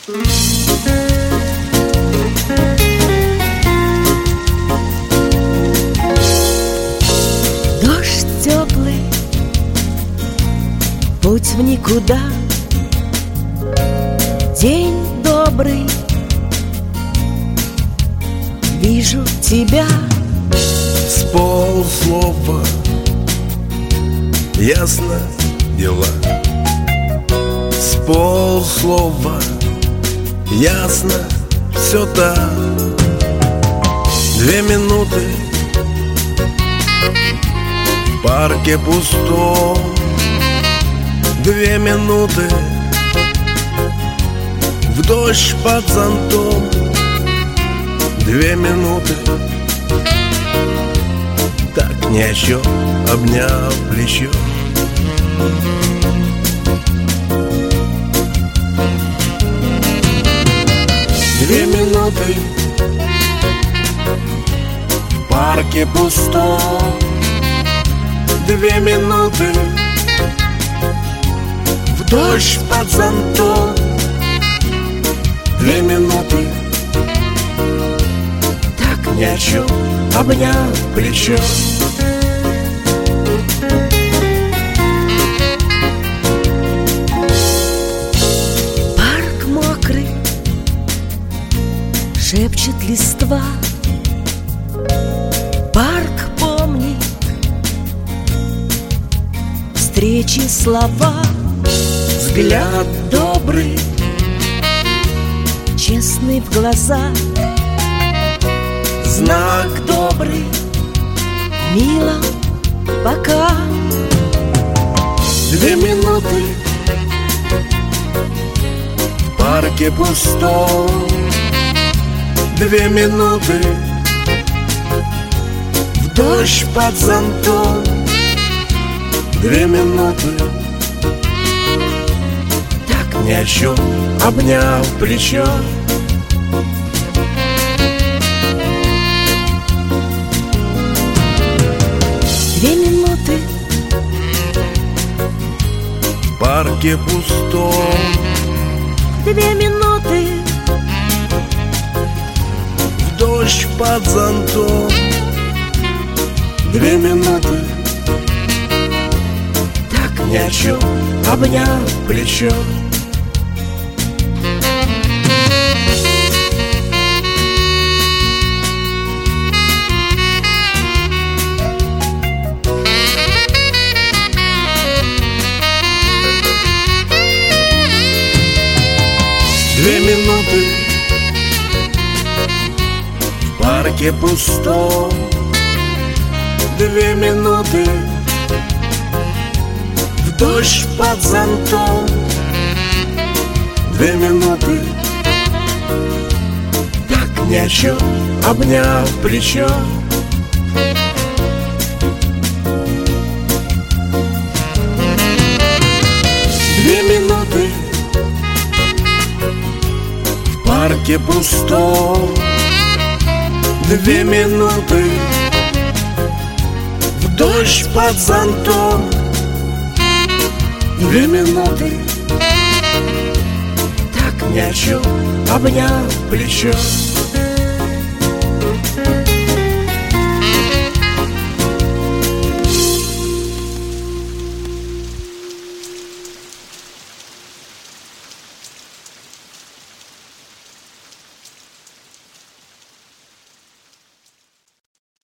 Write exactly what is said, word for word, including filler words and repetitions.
Дождь теплый, путь в никуда. День добрый, вижу тебя. С полслова ясно дела. С полслова ясно все так. Две минуты в парке пустом. Две минуты в дождь под зонтом. Две минуты так ни о чем, обняв плечо. Две минуты в парке пустом. Две минуты в дождь под зонтом. Две минуты так ни о чем, обняв плечо. Парк мокрый, шепчет листва. Парк помнит встречи, слова. Взгляд добрый, честный в глаза. знак добрый, Мило, пока. две минуты в парке пустом. Две минуты в дождь под зонтом. Две минуты так ни о чем, обняв плечо. Две минуты В парке пустом. Две минуты В дождь под зонтом. Две минуты так ни о чем, обняв плечо. Две минуты в парке пустом. Две минуты в дождь под зонтом. Две минуты так ни о чем, обняв плечо. Две минуты в парке пустом. Две минуты в дождь под зонтом. Две минуты так ни о чем, обняв плечо.